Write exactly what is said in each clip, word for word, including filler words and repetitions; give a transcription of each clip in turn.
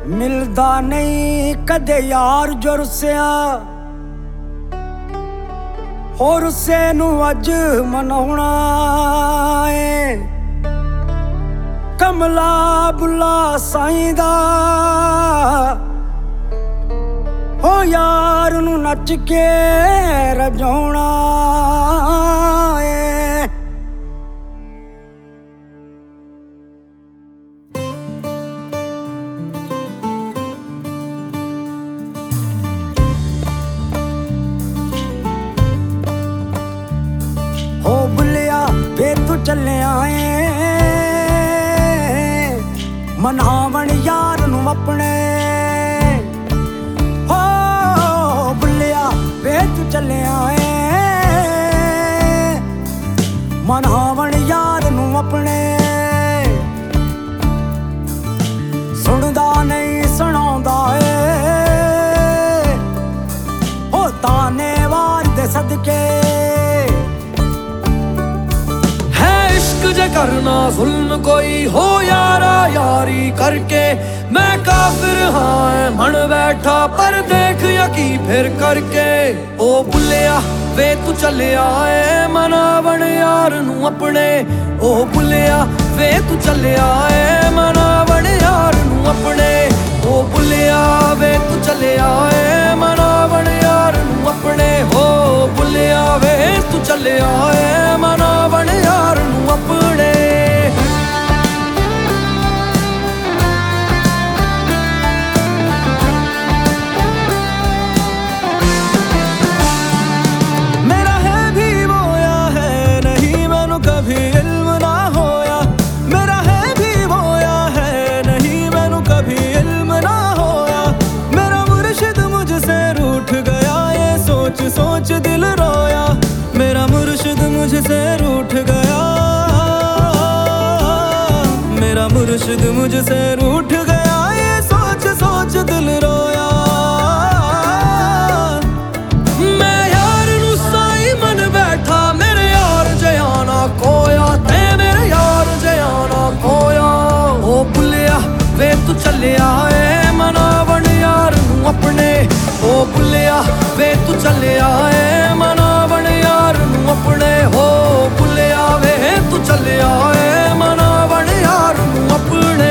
मिलदा नहीं कदे यार जो रुसिया और रुस्से नू अज मनाउणा है। कमला बुला साईं दा ओ यार नू नच के रजाउणा है। हो बुलिया वे तू चले आए मनावण यार नू अपने। हो बुलिया वे तू चले आए मनावण यार नू अपने। सुनदा नहीं सुनाउंदा ए हो ताने वार दे सदके। जे करना जुल्म कोई हो यारा यारी करके। मैं काफिर हाँ मन बैठा पर देख यकी फिर करके। ओ बुलिया वे तू चले आए मनावण यार नू अपने। ओ बुलिया वे तू चले आए मनावण यार नू अपने। ओ बुलिया वे तू चले आए मनावण यार नू अपने। हो बुलिया वे तू चले आए मनावण यार नू अपने। मेरा है भी वो या है नहीं मैनू कभी इल्म ना होया। मेरा है भी वो या है नहीं मैनू कभी इल्म ना होया। मेरा मुर्शिद मुझसे रूठ गया ये सोच सोच दिल रोया। मेरा मुर्शिद मुझसे रूठ गया। मेरा मुर्शिद मुझसे रूठ गया ये सोच सोच दिल रोया। मैं यार नू साई मन बैठा मेरे यार जयाना खोया। ते मेरे यार जयाना खोया। ओ बुलिया वे तू चले आए मनावण यार नू अपने। ओ बुलिया वे तू चले आए मनावण यार नू अपने। हो बुलिया वे तू चले आए मनावण यार नू अपने।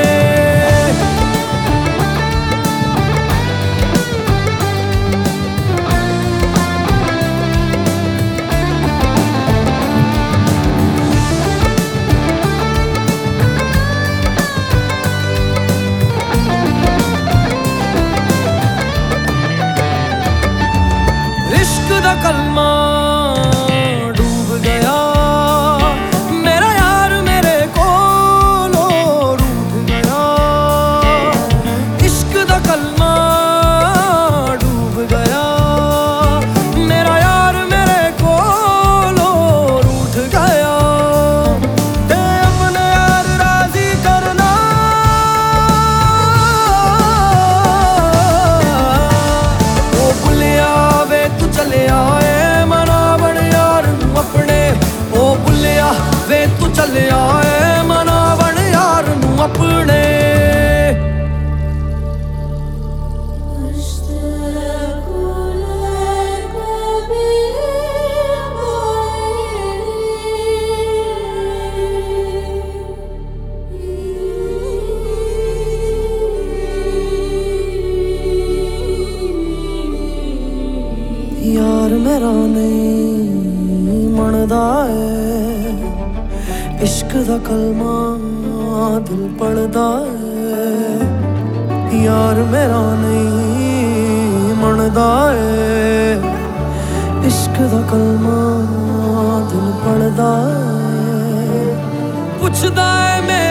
इश्क दा कलमा डूब गया मेरा यार मेरे कोलों रूठ गया। इश्क दा कलमा डूब गया मेरा यार मेरे कोलों रूठ गया। ते अपने यार राजी करना ओ बुलिया वे तू चले आए मनावण यार नू अपने। ओ बुलिया वे तू चले आए मनावण यार नू अपने। यार मेरा नहीं मनदा है इश्क दा कलमा दिल पढ़दा है। यार मेरा नहीं मनदा है इश्क दा कलमा दिल पढ़दा है। पुछदा है